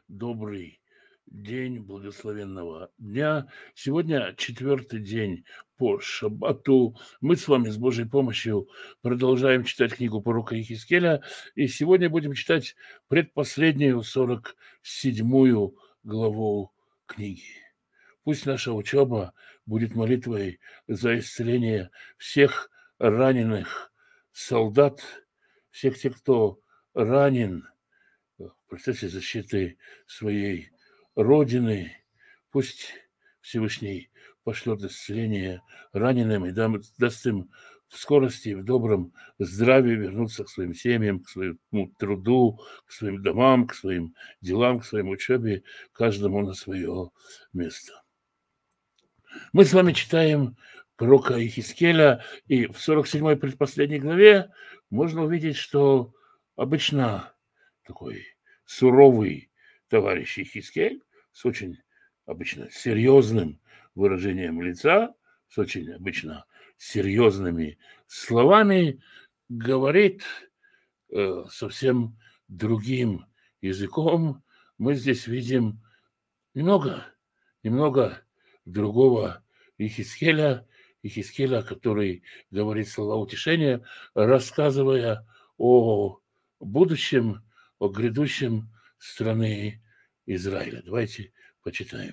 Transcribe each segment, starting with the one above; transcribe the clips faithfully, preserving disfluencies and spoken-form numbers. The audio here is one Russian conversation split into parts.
Добрый день благословенного дня. Сегодня четвертый день по шаббату. Мы с вами с Божьей помощью продолжаем читать книгу пророка Иезекииля. И сегодня будем читать предпоследнюю, сорок седьмую главу книги. Пусть наша учеба будет молитвой за исцеление всех раненых солдат, всех тех, кто ранен в процессе защиты своей Родины. Пусть Всевышний пошлет исцеление раненым и даст им в скорости и в добром здравии вернуться к своим семьям, к своему труду, к своим домам, к своим делам, к своей учебе, каждому на свое место. Мы с вами читаем пророка Иезекииля, и в сорок седьмой предпоследней главе можно увидеть, что обычно такой суровый товарищ Иезекииль с очень обычно серьезным выражением лица, с очень обычно серьезными словами говорит э, совсем другим языком. Мы здесь видим немного, немного другого Иезекииля, Иезекииля, который говорит слова утешения, рассказывая о будущем, о грядущем страны Израиля. Давайте почитаем.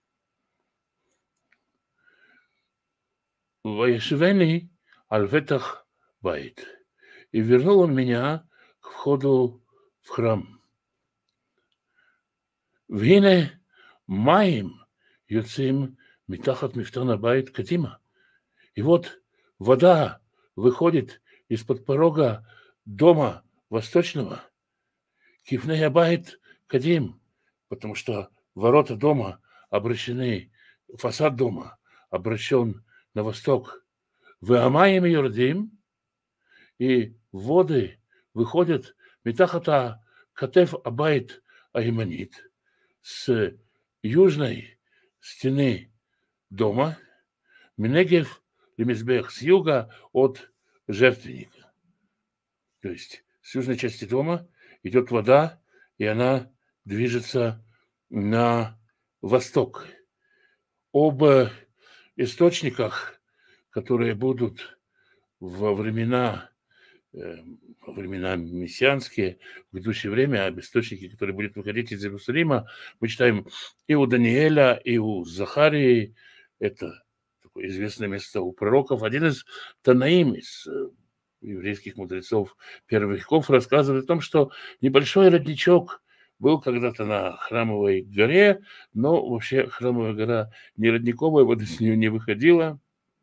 «Ваешвени аль ветах байт». И вернул он меня к входу в храм. «Вине маим юцим митахат мифтана байт кадима». И вот вода выходит из-под порога дома восточного. Кифнея байт кадим, потому что ворота дома обращены, фасад дома обращен на восток. Веамаем юрдим, и воды выходят митахата катеф абайт айманит, с южной стены дома, Минегев лимизбех, с юга от жертвенника. То есть с южной части дома идет вода, и она движется на восток. Об источниках, которые будут во времена, во времена мессианские, в грядущее время, об источнике, которые будут выходить из Иерусалима, мы читаем и у Даниэля, и у Захарии. Это такое известное место у пророков. Один из Танаим, из еврейских мудрецов первых веков, рассказывает о том, что небольшой родничок был когда-то на Храмовой горе, но вообще Храмовая гора не родниковая, вода с нее не выходила.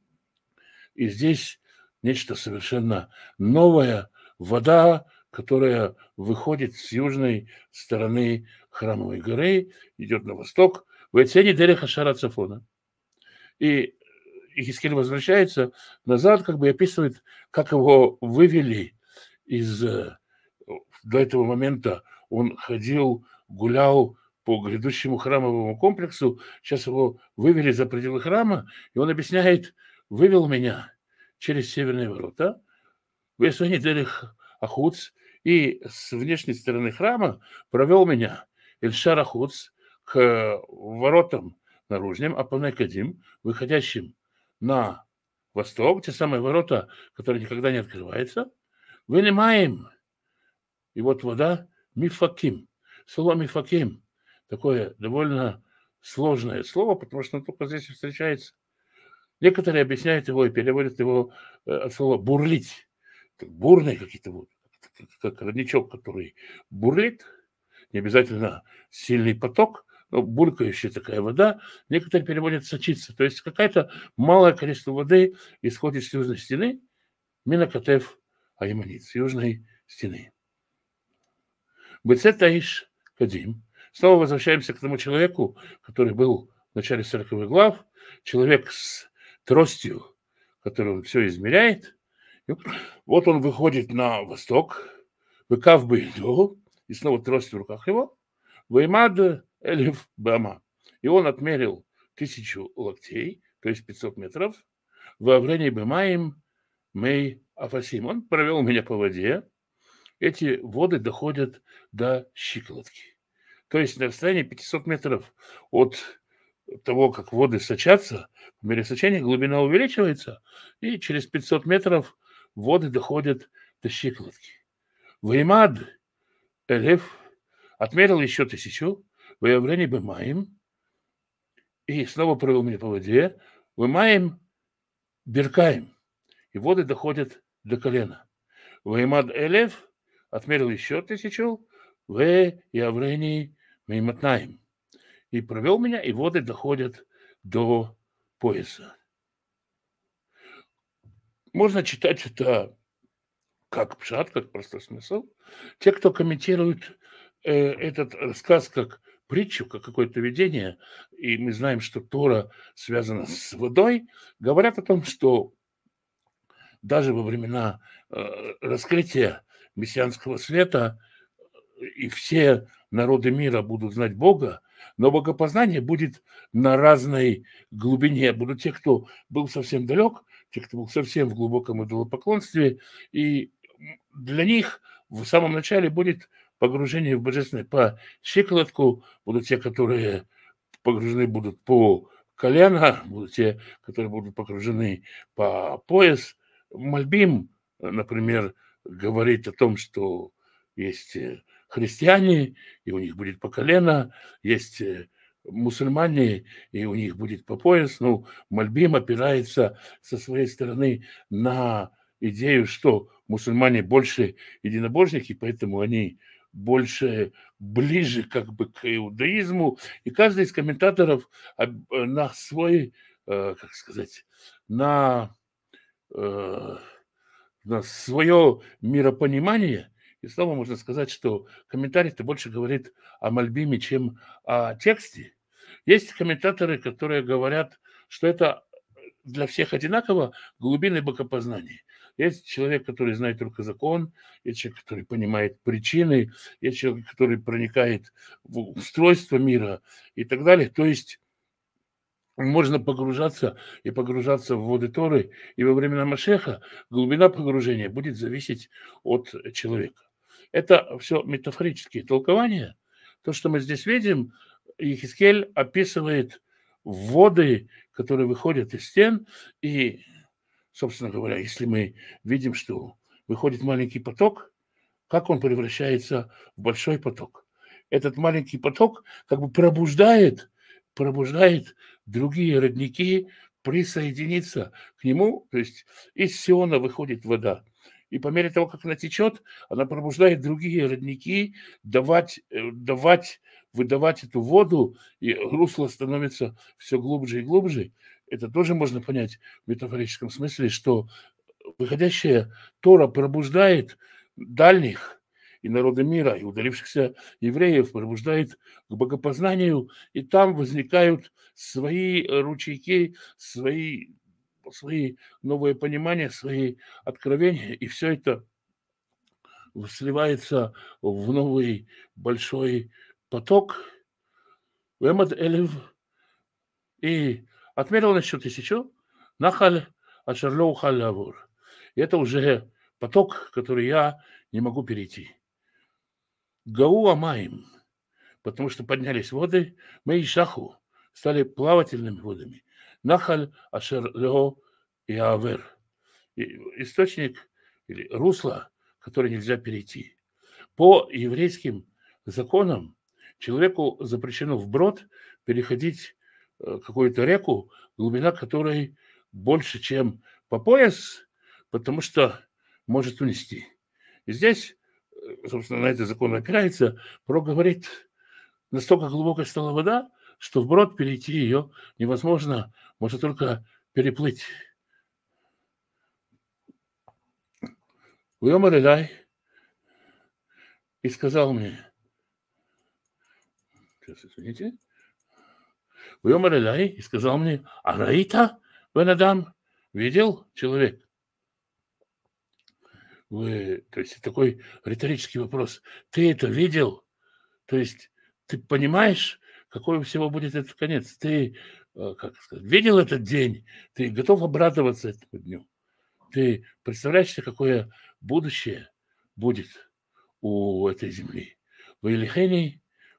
И здесь нечто совершенно новое, вода, которая выходит с южной стороны Храмовой горы, идет на восток, в Эцене Дереха Шара Цафона. И Иезекииль возвращается назад, как бы описывает, как его вывели из... До этого момента он ходил, гулял по грядущему храмовому комплексу, сейчас его вывели за пределы храма, и он объясняет, вывел меня через северные ворота, в Эсуэне Дерех Ахуц, и с внешней стороны храма провел меня Эльшар Ахуц к воротам наружным, Апанай Кадим, выходящим на восток, те самые ворота, которые никогда не открываются, вынимаем. И вот вода мифаким. Слово мифаким такое довольно сложное слово, потому что оно только здесь встречается. Некоторые объясняют его и переводят его от слова бурлить. Бурные какие-то воды, как родничок, который бурлит. Не обязательно сильный поток, но булькающая такая вода. Некоторые переводят сочиться. То есть какая-то малое количество воды исходит с южной стены, Минакатев Айманит, с южной стены. Бецетаиш Кадим. Снова возвращаемся к тому человеку, который был в начале сороковых глав, человек с тростью, который он все измеряет. И вот он выходит на восток, выкав бейду, и снова трость в руках его, ваймад элиф бама. И он отмерил тысячу локтей, то есть пятьсот метров, во аврене бемаим мей афасим. Он провел меня по воде. Эти воды доходят до щиколотки. То есть на расстоянии пятисот метров от того, как воды сочатся, в мере сочения глубина увеличивается, и через пятьсот метров воды доходят до щиколотки. Веймад Элев отмерил еще тысячу, выявление Бемаем, и снова провел меня по воде, Бемаем Беркаем, и воды доходят до колена. Веймад Элев отмерил еще тысячу, в явлении Мейматнаем, и провел меня, и воды доходят до пояса. Можно читать это как пшат, как простой смысл. Те, кто комментирует э, этот рассказ как притчу, как какое-то видение, и мы знаем, что Тора связана с водой, говорят о том, что даже во времена э, раскрытия мессианского света и все народы мира будут знать Бога, но богопознание будет на разной глубине. Будут те, кто был совсем далек, те, кто был совсем в глубоком идолопоклонстве, и для них в самом начале будет погружение в божественное по щиколотку, будут те, которые погружены будут по колено, будут те, которые будут погружены по пояс. Мальбим, например, говорит о том, что есть христиане, и у них будет по колено, есть мусульмане, и у них будет по пояс. Ну, Мальбим опирается со своей стороны на идею, что мусульмане больше единобожники, поэтому они больше ближе как бы к иудаизму. И каждый из комментаторов на свой, как сказать, на, на свое миропонимание. И снова можно сказать, что комментарий-то больше говорит о Мальбиме, чем о тексте. Есть комментаторы, которые говорят, что это для всех одинаково глубины богопознания. Есть человек, который знает только закон, есть человек, который понимает причины, есть человек, который проникает в устройство мира и так далее. То есть можно погружаться и погружаться в воды Торы, и во времена Машеха глубина погружения будет зависеть от человека. Это все метафорические толкования. То, что мы здесь видим, Иехискель описывает воды, которые выходят из стен, и, собственно говоря, если мы видим, что выходит маленький поток, как он превращается в большой поток? Этот маленький поток как бы пробуждает, пробуждает другие родники присоединиться к нему, то есть из Сиона выходит вода. И по мере того, как она течет, она пробуждает другие родники, давать, давать, выдавать эту воду, и русло становится все глубже и глубже. Это тоже можно понять в метафорическом смысле, что выходящая Тора пробуждает дальних и народы мира, и удалившихся евреев, пробуждает к богопознанию, и там возникают свои ручейки, свои свои новые понимания, свои откровения, и все это сливается в новый большой поток. И отмерил на счет тысячу, нахаль ашерлоу халявур. И это уже поток, который я не могу перейти. Гау амаим, потому что поднялись воды, мы и шаху, стали плавательными водами. Нахаль ашерлоу и авер. Источник или русло, которое нельзя перейти. По еврейским законам человеку запрещено вброд переходить какую-то реку, глубина которой больше, чем по пояс, потому что может унести. И здесь, собственно, на этот закон опирается, Пророк говорит, настолько глубокая стала вода, что вброд перейти ее невозможно, можно только переплыть. Уйомар Элай и сказал мне, сейчас, извините, Уйомар Элай и сказал мне, Араита, Венадам, видел человек? Вы, то есть такой риторический вопрос, ты это видел? То есть ты понимаешь, какой у всего будет этот конец? Ты, как сказать, видел этот день? Ты готов обрадоваться этому дню? Ты представляешь себе, какое будущее будет у этой земли? Ваилихени,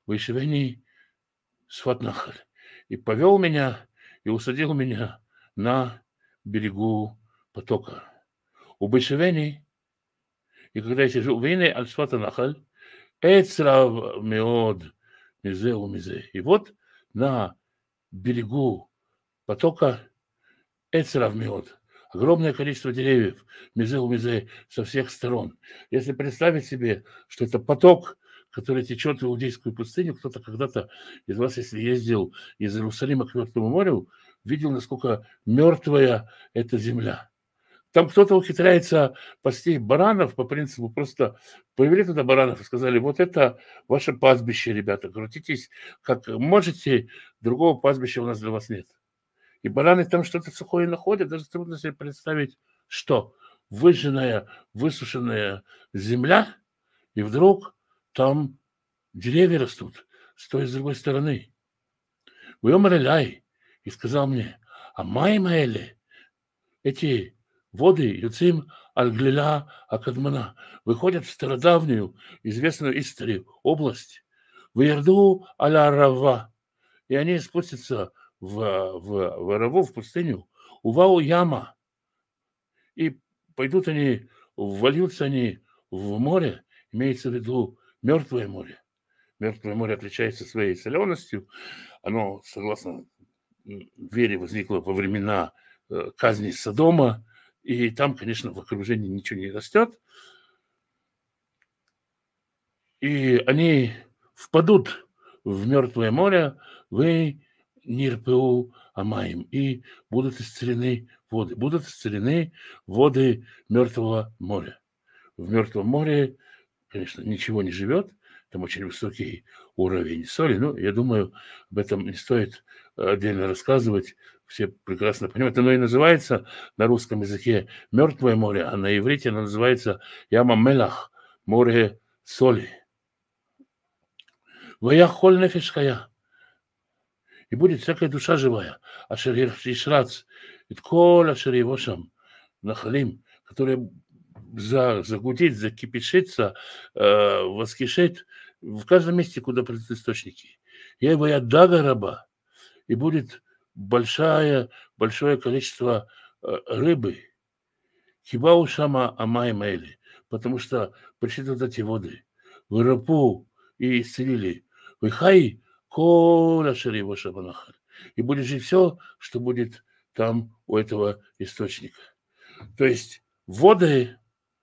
Вайшевени Сфатнахаль. И повел меня, и усадил меня на берегу потока. У Байшевени, и когда я сижу, Вейне Аль-Сфатнахаль, Эцрав Меод Мизе у Мизе. И вот на берегу потока Эцрав Меод. Огромное количество деревьев, мизе у мизе, со всех сторон. Если представить себе, что это поток, который течет в Иудейскую пустыню, кто-то когда-то из вас, если ездил из Иерусалима к Мертвому морю, видел, насколько мертвая эта земля. Там кто-то ухитряется пасти баранов по принципу, просто повели туда баранов и сказали, вот это ваше пастбище, ребята, крутитесь как можете, другого пастбища у нас для вас нет. И бараны там что-то сухое находят, даже трудно себе представить, что выжженная, высушенная земля, и вдруг там деревья растут с той и с другой стороны. Уйомареляй, и сказал мне, а Маймаэле, эти воды, Юцим Аль-Глиля Акадмана, выходят в стародавнюю, известную историю, область, в Ярду Аля-Рава, и они спустятся в, в, в Араву, в пустыню, у Вау-Яма, и пойдут они, вольются они в море, имеется в виду Мертвое море. Мертвое море отличается своей соленостью, оно, согласно вере, возникло во времена казни Содома, и там, конечно, в окружении ничего не растет, и они впадут в Мертвое море, вы Нирпеу Амаим, и будут исцелены воды. Будут исцелены воды Мертвого моря. В Мертвом море, конечно, ничего не живет, там очень высокий уровень соли, но я думаю, об этом не стоит отдельно рассказывать, все прекрасно понимают. Оно и называется на русском языке Мертвое море, а на иврите оно называется Яма Мелах, море соли. Вая холь нефеш хая. И будет всякая душа живая, ашер ишрац, и тколь ашер его шам, нахалим, которая загудит, закипишится, э, воскишит в каждом месте, куда придут источники. Я его я дага раба, и будет большое, большое количество э, рыбы. Хибау шама амай мэйли, потому что пришли туда эти воды. В Ирапу и исцелили. Выхай коля шариво шабанахар. И будет жить все, что будет там у этого источника. То есть воды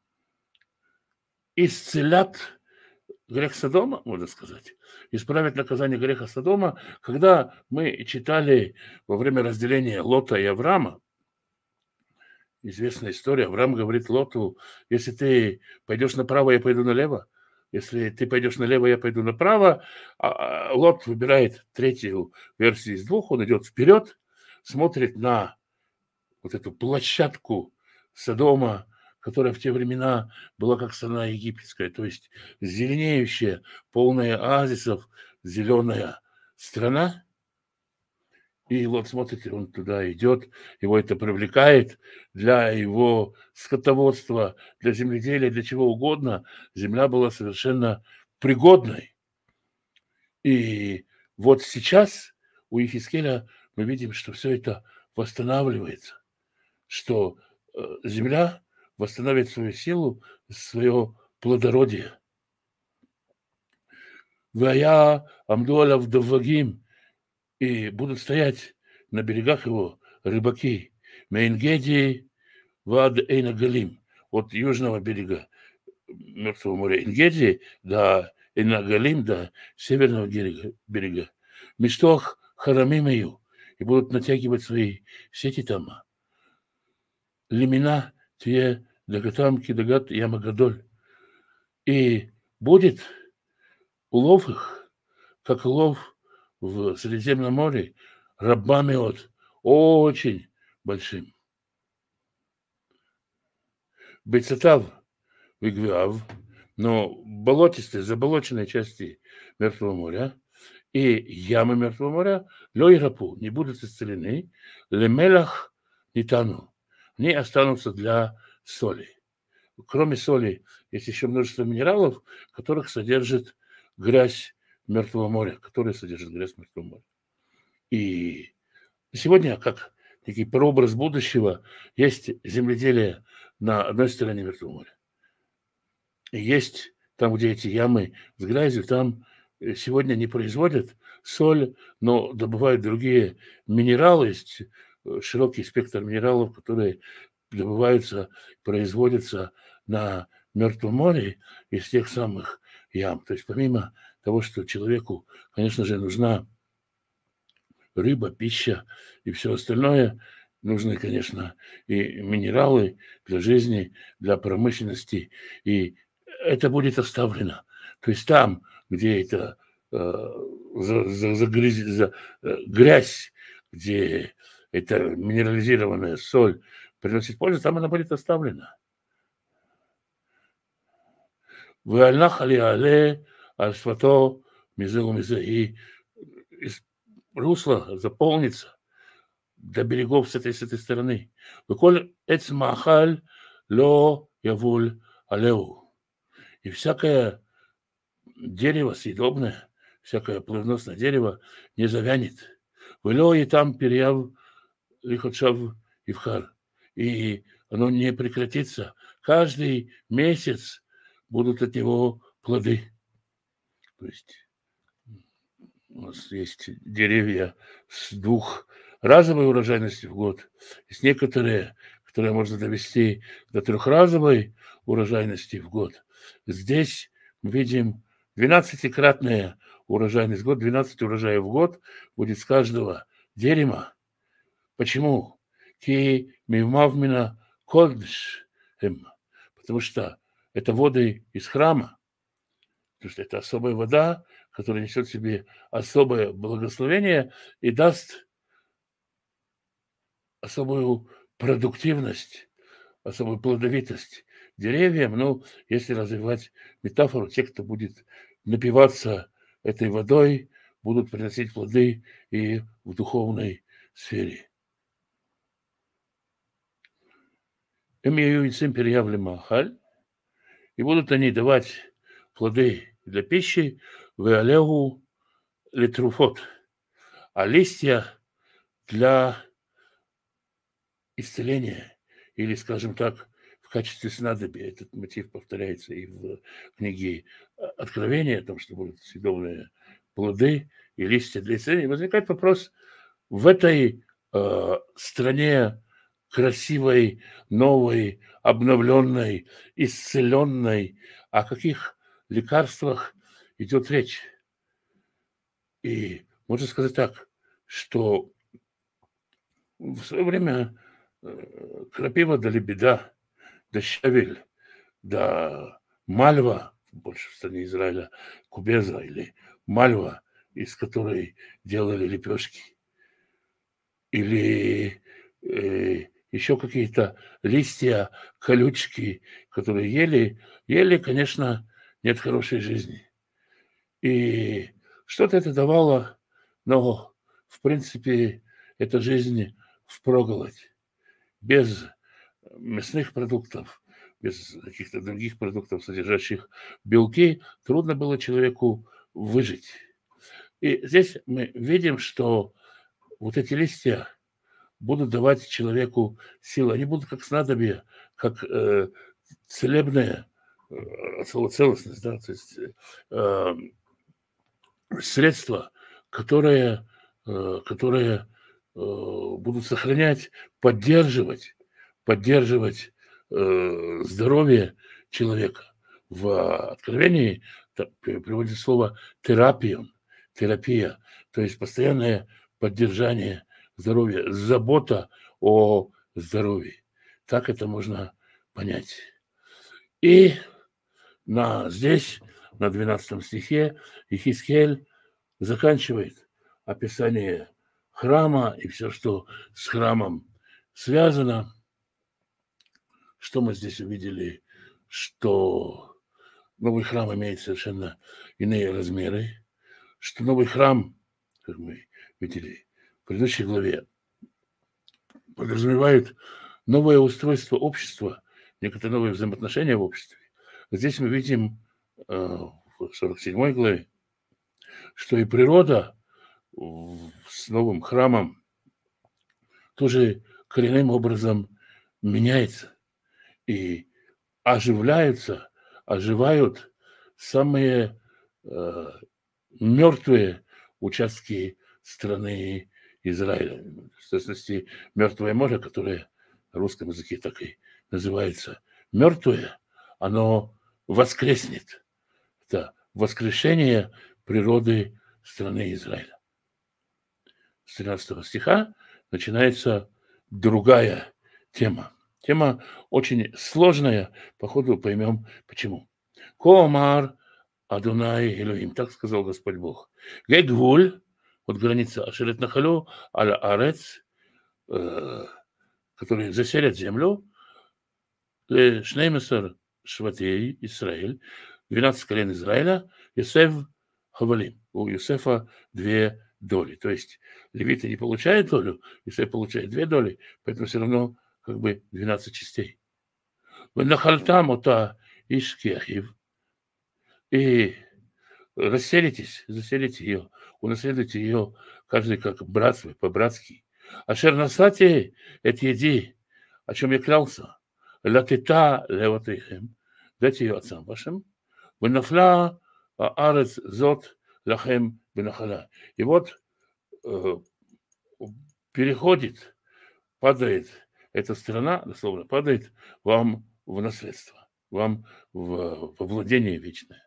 исцелят грех Содома, можно сказать, исправят наказание греха Содома. Когда мы читали во время разделения Лота и Авраама, известная история, Авраам говорит Лоту, если ты пойдешь направо, я пойду налево. Если ты пойдешь налево, я пойду направо. А Лот выбирает третью версию из двух, он идет вперед, смотрит на вот эту площадку Содома, которая в те времена была как страна египетская, то есть зеленеющая, полная оазисов, зеленая страна. И Лот смотрит, и он туда идет, его это привлекает для его скотоводства, для земледелия, для чего угодно. Земля была совершенно пригодной. И вот сейчас у Ихискеля мы видим, что все это восстанавливается, что земля восстановит свою силу, свое плодородие. Вая Амдуала вдовагим, и будут стоять на берегах его рыбаки. Мейнгеди вад Эйнагалим, от южного берега Мертвого моря Энгеди до Эйнагалим, до северного берега. берега. Миштох харамимею, и будут натягивать свои сети там. Лимина те дагатам кидагат ямагадоль. И будет улов их, как улов в Средиземном море, рабами от очень большим. Бейцатав Вигвиав, но болотистые, заболоченные части Мертвого моря и ямы Мертвого моря лёйрапу не будут исцелены, лемелах нитану, они останутся для соли. Кроме соли есть еще множество минералов, которых содержит грязь Мертвого моря, которое содержит грязь Мертвого моря. И сегодня, как некий прообраз будущего, есть земледелие на одной стороне Мертвого моря. И есть там, где эти ямы с грязью, там сегодня не производят соль, но добывают другие минералы. Есть широкий спектр минералов, которые добываются, производятся на Мертвом море из тех самых ям. То есть помимо того, что человеку, конечно же, нужна рыба, пища и все остальное, нужны, конечно, и минералы для жизни, для промышленности. И это будет оставлено. То есть там, где это э, за, за, за, за, э, грязь, где эта минерализированная соль приносит пользу, там она будет оставлена. И русло заполнится до берегов с этой, с этой стороны. И всякое дерево съедобное, всякое плодоносное дерево не завянет. И там переяв лихотшав ивхар. И оно не прекратится. Каждый месяц будут от него плоды. То есть у нас есть деревья с двухразовой урожайностью в год. Есть некоторые, которые можно довести до трехразовой урожайности в год. Здесь мы видим двенадцатикратная урожайность в год, двенадцать урожаев в год будет с каждого дерева. Почему? Ки мивмавмина кодш, потому что это воды из храма, потому что это особая вода, которая несет в себе особое благословение и даст особую продуктивность, особую плодовитость деревьям. Ну, если развивать метафору, те, кто будет напиваться этой водой, будут приносить плоды и в духовной сфере. И будут они давать плоды для пищи, веалегу литруфот, а листья для исцеления, или, скажем так, в качестве снадобья. Этот мотив повторяется и в книге Откровения, о том, что будут съедобные плоды и листья для исцеления. Возникает вопрос, в этой э, стране красивой, новой, обновленной, исцеленной, о каких лекарствах идет речь? И можно сказать так, что в свое время крапива да лебеда, да щавель, да мальва, больше в стране Израиля, кубеза или мальва, из которой делали лепешки, или э, еще какие-то листья, колючки, которые ели, ели, конечно, нет хорошей жизни. И что-то это давало, но, в принципе, эта жизнь впроголодь. Без мясных продуктов, без каких-то других продуктов, содержащих белки, трудно было человеку выжить. И здесь мы видим, что вот эти листья будут давать человеку силу. Они будут как снадобье, как э, целебная э, целостность, да, то есть э, средства, которые, э, которые э, будут сохранять, поддерживать, поддерживать э, здоровье человека. В Откровении приводится слово терапия, терапия, то есть постоянное поддержание здоровья, забота о здоровье. Так это можно понять. И на, здесь, на двенадцатом стихе, Ихискель заканчивает описание храма и все, что с храмом связано. Что мы здесь увидели? Что новый храм имеет совершенно иные размеры, что новый храм, как мы видели в предыдущей главе, подразумевает новое устройство общества, некоторые новые взаимоотношения в обществе. Здесь мы видим э, в сорок седьмой главе, что и природа с новым храмом тоже коренным образом меняется. И оживляются, оживают самые э, мертвые участки страны Израиля. В частности, Мертвое море, которое на русском языке так и называется мертвое, оно воскреснет. Это воскрешение природы страны Израиля. С тринадцатого стиха начинается другая тема. Тема очень сложная, походу поймем почему. Коамар Адунай Элохим, так сказал Господь Бог. Гегвуль, вот граница Ашерет Нахалю, Аля Арец, которые заселят землю, Шнеймесер Шватей, Израиль, двенадцать колен Израиля, Йосеф Хавалим. У Йосефа две доли. То есть левиты не получают долю, Йосеф получает две доли, поэтому все равно как бы двенадцать частей. Нахальтам ота Ишкехив. И расселитесь, заселите ее, унаследуйте ее, каждый как брат свой, по-братски. А шернасати это еди, о чем я клялся, латита леватейхем, дайте ее отцам вашим, венафла арец зот лахем бенахала. И вот э, переходит, падает эта страна, дословно, падает вам в наследство, вам в, во владение вечное.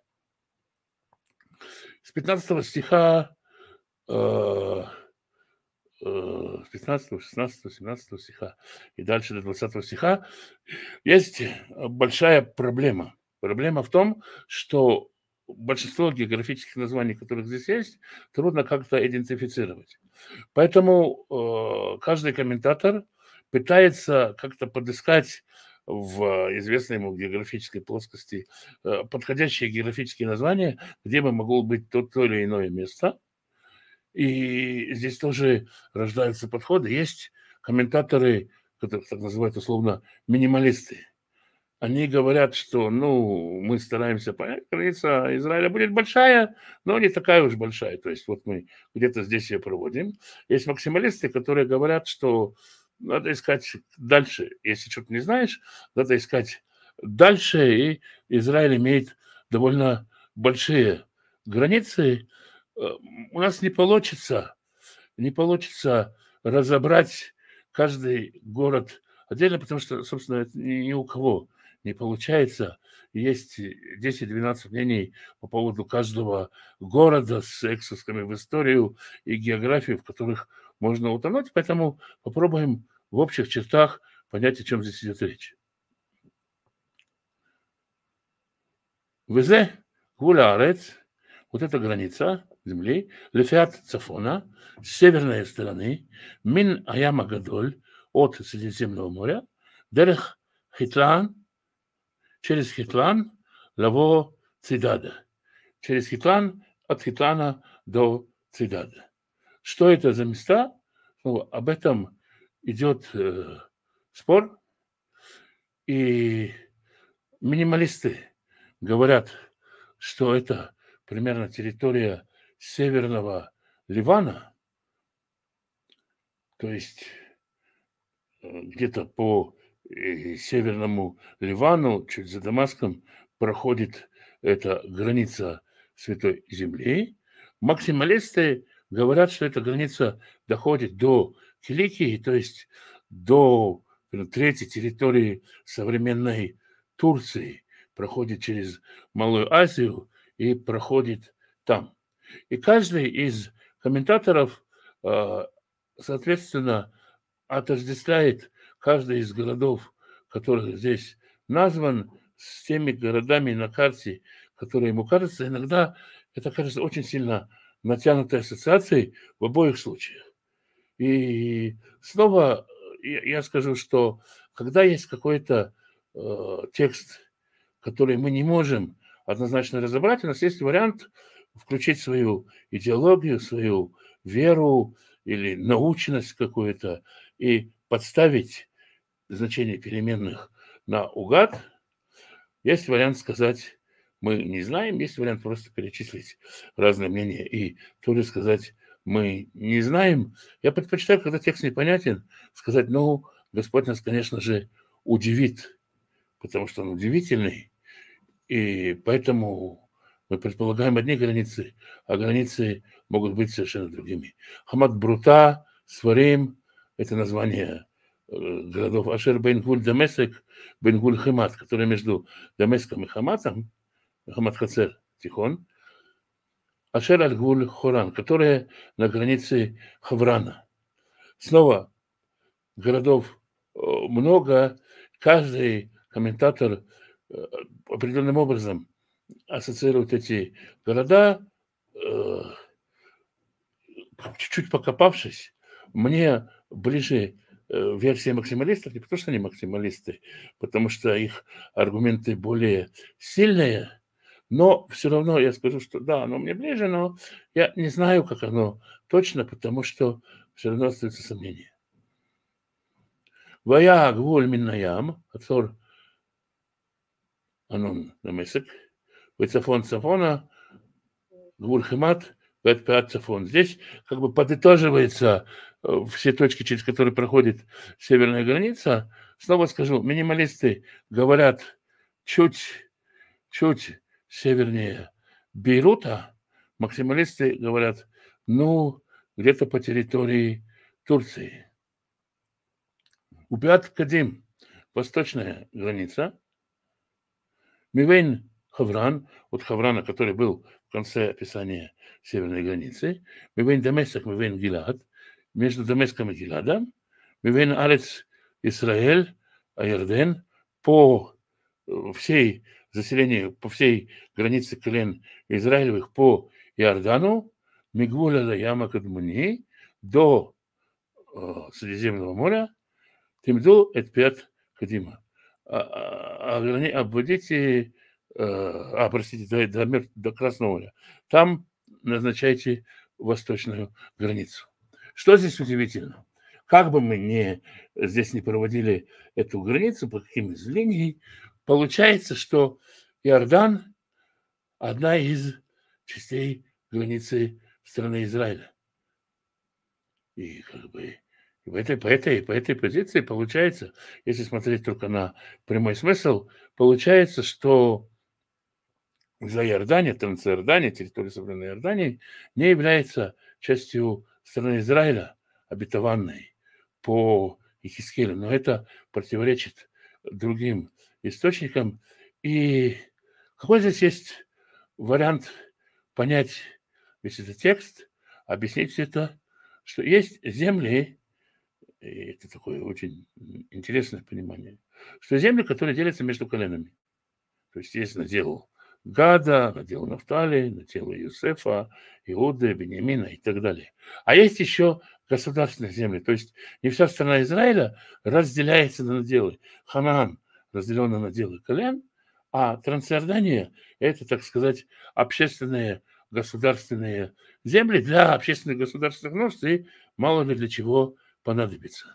С пятнадцатого стиха, э, э, с пятнадцатого, шестнадцатого, семнадцатого стиха и дальше до двадцатого стиха есть большая проблема. Проблема в том, что большинство географических названий, которых здесь есть, трудно как-то идентифицировать. Поэтому э, каждый комментатор пытается как-то подыскать в известной ему географической плоскости подходящие географические названия, где бы могло быть то, то или иное место. И здесь тоже рождаются подходы. Есть комментаторы, которых так называют условно минималисты. Они говорят, что ну, мы стараемся понять, граница Израиля будет большая, но не такая уж большая. То есть вот мы где-то здесь ее проводим. Есть максималисты, которые говорят, что надо искать дальше. Если что-то не знаешь, надо искать дальше. И Израиль имеет довольно большие границы. У нас не получится, не получится разобрать каждый город отдельно, потому что, собственно, ни у кого не получается. Есть десять-двенадцать мнений по поводу каждого города с экскурсами в историю и географию, в которых можно утонуть. Поэтому попробуем в общих чертах понять, о чем здесь идет речь. Везе гуля арец, вот эта граница земли, лефиат цафона, с северной стороны, мин аяма гадоль, от Средиземного моря, дерех Хитлан, через Хитлан, лаво Цидада. Через Хитлан, от Хитлана до Цидада. Что это за места? Ну, об этом идет э, спор, и минималисты говорят, что это примерно территория северного Ливана, то есть э, где-то по э, северному Ливану, чуть за Дамаском, проходит эта граница Святой Земли. Максималисты говорят, что эта граница доходит до Киликии, то есть до третьей территории современной Турции, проходит через Малую Азию и проходит там. И каждый из комментаторов, соответственно, отождествляет каждый из городов, который здесь назван, с теми городами на карте, которые ему кажутся. Иногда это кажется очень сильно натянутой ассоциацией в обоих случаях. И снова я скажу, что когда есть какой-то э, текст, который мы не можем однозначно разобрать, у нас есть вариант включить свою идеологию, свою веру или научность какую-то и подставить значение переменных наугад. Есть вариант сказать, мы не знаем, есть вариант просто перечислить разные мнения и тоже сказать, мы не знаем. Я предпочитаю, когда текст непонятен, сказать, ну, Господь нас, конечно же, удивит, потому что он удивительный, и поэтому мы предполагаем одни границы, а границы могут быть совершенно другими. Хамат Брута, Сварим – это название городов Ашер Бен-Гуль Дамесек, Бен-Гуль Хамат, которые между Дамеском и Хаматом, Хамат Хацер, Тихон, Ашер Аль-Гуль Хоран, которые на границе Хаврана. Снова городов много, каждый комментатор определенным образом ассоциирует эти города, чуть-чуть покопавшись, мне ближе версия максималистов, не потому что они максималисты, потому что их аргументы более сильные, но все равно я скажу, что да, оно мне ближе, но я не знаю, как оно точно, потому что все равно остаются сомнения. Вая гвуль миннаям, Хацор Анун Дамесек, Вецафон Цафона, гвуль Химат, Вет-Пят Цафон. Здесь как бы подытоживается все точки, через которые проходит северная граница. Снова скажу, минималисты говорят чуть, чуть севернее Бейрута, максималисты говорят, ну, где-то по территории Турции. Убят Кадим, восточная граница. Мивейн Хавран, от Хаврана, который был в конце описания северной границы. Мивейн Дамесек, Мивейн Гилад, между Дамеском и Гиладом. Мивейн Арец Исраэль, Айрден, по всей заселению, по всей границе колен Израилевых по Иордану, Мигвуля Лаяма Кадмуни, до э, Средиземного моря, Тимду Этпят Кадима. Обводите, а, простите, до, до, до Красного моря. Там назначайте восточную границу. Что здесь удивительно? Как бы мы не, здесь не проводили эту границу, по каким из линий, получается, что Иордан – одна из частей границы страны Израиля. И как бы по этой, по, этой, по этой позиции получается, если смотреть только на прямой смысл, получается, что за Иордания, Трансиордания, территория современной Иордании, не является частью страны Израиля, обетованной по Ихискелю. Но это противоречит другим источникам. И какой здесь есть вариант понять весь этот текст, объяснить все это, что есть земли, и это такое очень интересное понимание, что земли, которые делятся между коленами. То есть есть надел Гада, надел Нафтали, надел Юсефа, Иуды, Беньямина и так далее. А есть еще государственные земли. То есть не вся страна Израиля разделяется на наделы. Ханаан разделен на наделы колен, а Трансиордания – это, так сказать, общественные государственные земли для общественных государственных нужд и мало ли для чего понадобится.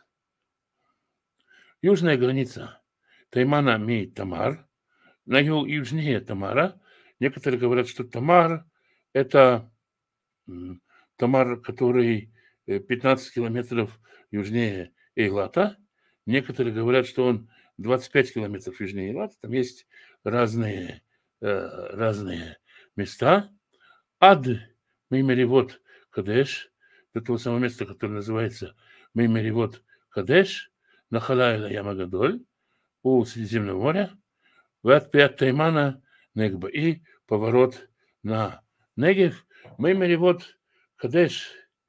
Южная граница Таймана ми Тамар, на южнее Тамара. Некоторые говорят, что Тамар – это Тамар, который пятнадцать километров южнее Эйлата. Некоторые говорят, что он двадцать пять километров южнее Эйлата. Там есть разные, разные места. Ад Меймеривот Кадеш, это то самое место, которое называется Меймеривот Кадеш, Нахалайла Ямагадоль, у Средиземного моря, Ват Пят Таймана Негба, и поворот на Негев. Меймеривот Кадеш.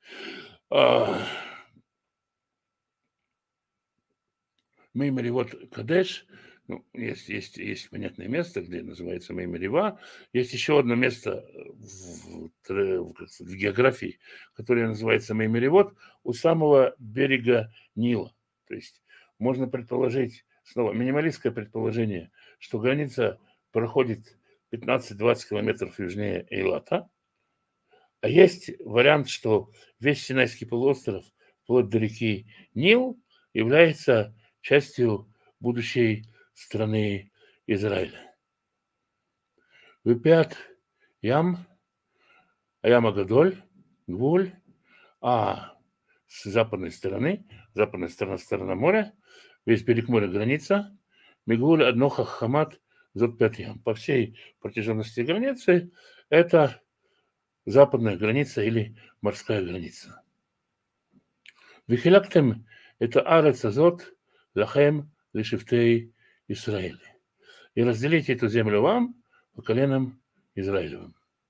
Меймеривот Кадеш. Ну, есть, есть, есть понятное место, где называется Меймерива. Есть еще одно место в, в, в географии, которое называется Меймеривот, у самого берега Нила. То есть можно предположить, снова минималистское предположение, что граница проходит пятнадцать-двадцать километров южнее Эйлата. А есть вариант, что весь Синайский полуостров, вплоть до реки Нил, является частью будущей страны Израиля. Выпят ям, Аям Агадоль, Гвуль, а с западной стороны, западная сторона, сторона моря, весь берег моря граница, Мигуль Адноха Хамат Зот Пят Ям. По всей протяженности границы это западная граница или морская граница. Вихилактем это Арец Азот Лахем Лишифтей Исраэль. И разделите эту землю вам по коленам Израилевым.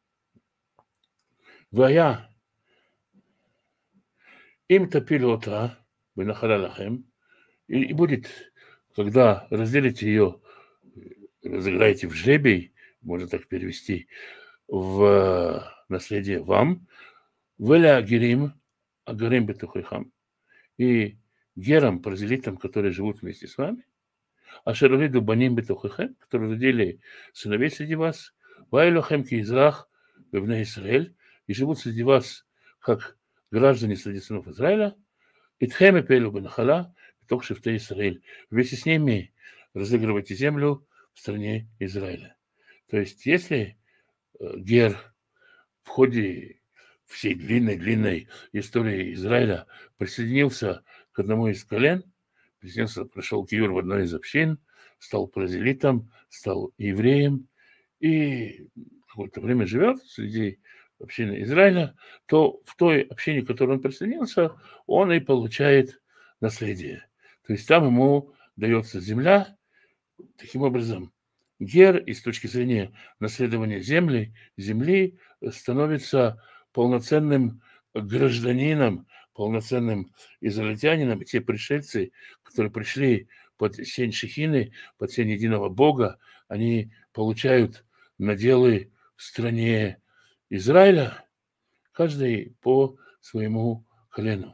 Вая им топилота бенахала лахем, и будет, когда разделите ее, разыграете в жребий, можно так перевести, в наследие вам, веля герим, агарим бетухихам, и герам, паразелитам, которые живут вместе с вами, а шаровиду баним бетухихем, которые родили сыновей среди вас, вайлохем кизрах бевне Исраэль, и живут среди вас, как граждане среди сынов Израиля, итхем и пелю бенахала, бетух шифте Исраэль, вместе с ними разыгрывайте землю в стране Израиля. То есть, если гер в ходе всей длинной-длинной истории Израиля присоединился к одному из колен, присоединился, прошел киюр в одной из общин, стал паразелитом, стал евреем и какое-то время живет среди общины Израиля, то в той общине, к которой он присоединился, он и получает наследие. То есть там ему дается земля. Таким образом, гер, и с точки зрения наследования земли, земли становится полноценным гражданином, полноценным израильтянином. И те пришельцы, которые пришли под сень Шехины, под сень единого Бога, они получают наделы в стране Израиля, каждый по своему колену.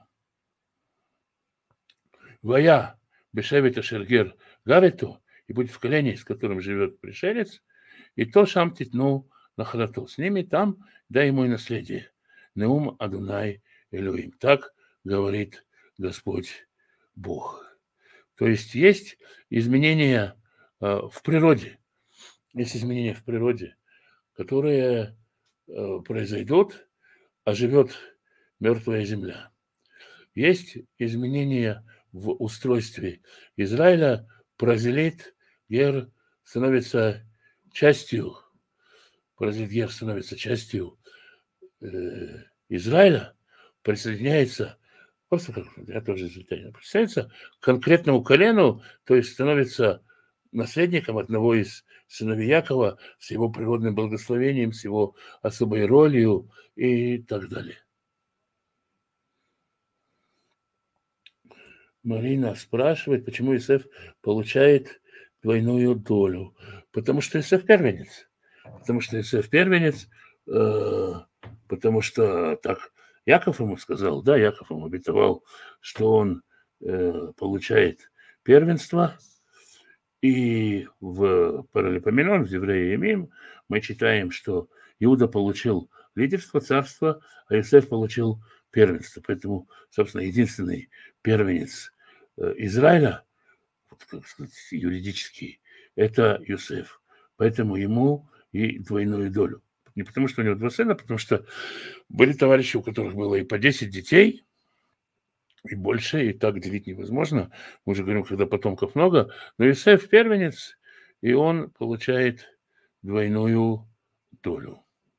Вая бешевит шергер гарету, и будет в колене, с которым живет пришелец, и то шам титну нахрату. С ними там дай ему и наследие. Неум Адунай Элюим. Так говорит Господь Бог. То есть есть изменения э, в природе. Есть изменения в природе, которые э, произойдут, а живет мертвая земля. Есть изменения в устройстве Израиля. Паразелит гер становится частью, паразелит гер становится частью э, Израиля, присоединяется, просто как я тоже израильтянин, присоединяется к конкретному колену, то есть становится наследником одного из сыновей Якова с его природным благословением, с его особой ролью и так далее. Марина спрашивает, почему Иосиф получает двойную долю. Потому что Иосиф первенец. Потому что Иосиф первенец, э, потому что так Яков ему сказал, да, Яков ему обетовал, что он э, получает первенство. И в Паралипоменон, в Евреи Емим, мы читаем, что Иуда получил лидерство царства, а Иосиф получил первенство. Поэтому, собственно, единственный первенец Израиля, как сказать, юридический, это Иосиф. Поэтому ему и двойную долю. Не потому, что у него два сына, а потому что были товарищи, у которых было и по десять детей, и больше, и так делить невозможно. Мы уже говорим, когда потомков много. Но Иосиф первенец, и он получает двойную долю.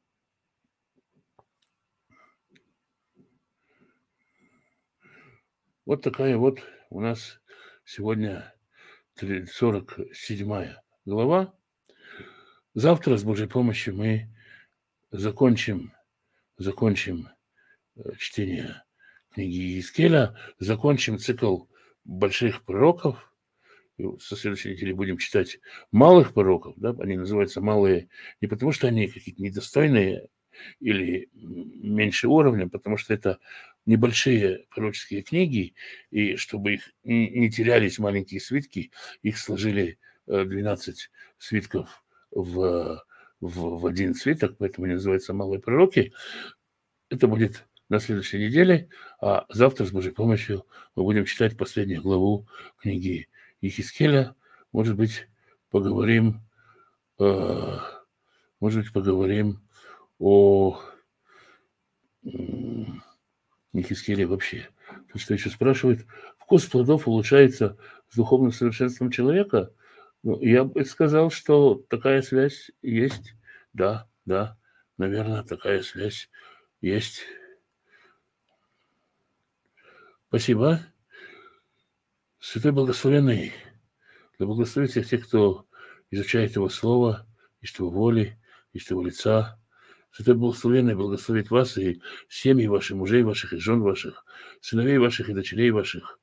Вот такая вот у нас сегодня сорок седьмая глава. Завтра с Божьей помощью мы закончим, закончим чтение книги Иезекииля, закончим цикл больших пророков. И со следующей недели будем читать малых пророков. Да? Они называются малые не потому, что они какие-то недостойные или меньше уровня, потому что это небольшие пророческие книги, и чтобы их не терялись маленькие свитки, их сложили двенадцать свитков в, в, в один свиток, поэтому они называются малые пророки. Это будет на следующей неделе, а завтра с Божьей помощью мы будем читать последнюю главу книги Иезекииля. Может быть, поговорим э, может быть, поговорим о м, Хискеле вообще. То, что еще спрашивает, вкус плодов улучшается с духовным совершенством человека? Ну, я бы сказал, что такая связь есть. Да, да, наверное, такая связь есть. Спасибо. Святой Благословенный, да благословит всех тех, кто изучает Его Слово, ищет Его воли, ищет Его лица. Святой Благословенный благословит вас и семьи ваших, мужей ваших и жен ваших, сыновей ваших и дочерей ваших.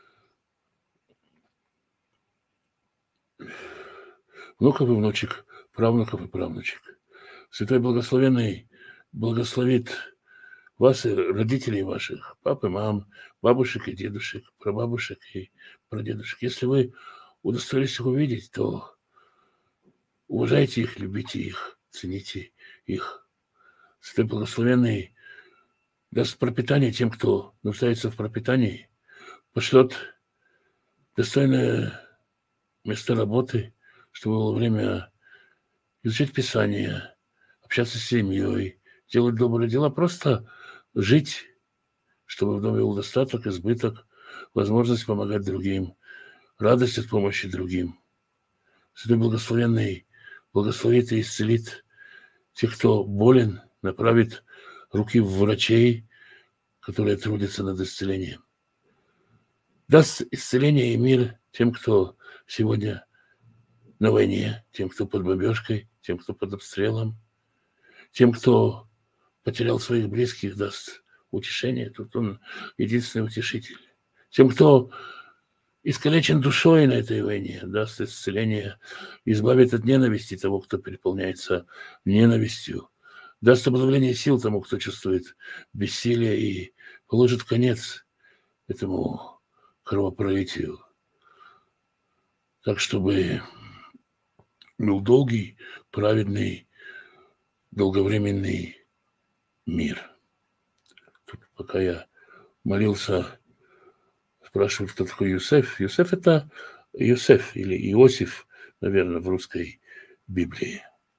Внуков и внучек, правнуков и правнучек. Святой Благословенный благословит вас и родителей ваших, пап и мам, бабушек и дедушек, прабабушек и прадедушек. Если вы удостоились их увидеть, то уважайте их, любите их, цените их. Святой Благословенный даст пропитание тем, кто нуждается в пропитании, пошлет достойное место работы, чтобы было время изучать Писание, общаться с семьей, делать добрые дела, просто жить, чтобы в доме был достаток, избыток, возможность помогать другим, радость от помощи другим. Святой Благословенный благословит и исцелит тех, кто болен, направит руки врачей, которые трудятся над исцелением. Даст исцеление и мир тем, кто сегодня на войне, тем, кто под бомбежкой, тем, кто под обстрелом, тем, кто потерял своих близких, даст утешение. Тут он единственный утешитель. Тем, кто искалечен душой на этой войне, даст исцеление, избавит от ненависти того, кто переполняется ненавистью, даст обновление сил тому, кто чувствует бессилие, и положит конец этому кровопролитию. Так, чтобы был долгий, праведный, долговременный мир. Тут, пока я молился, спрашивают, кто такой Юсеф. Юсеф – это Юсеф или Иосиф, наверное, в русской Библии.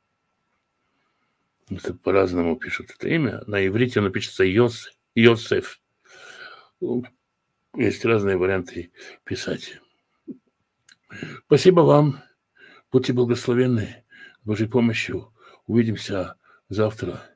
Это по-разному пишут это имя. На иврите оно пишется Йосеф. Йосеф. Есть разные варианты писать. Спасибо вам. Будьте благословенны. Божьей помощью. Увидимся завтра.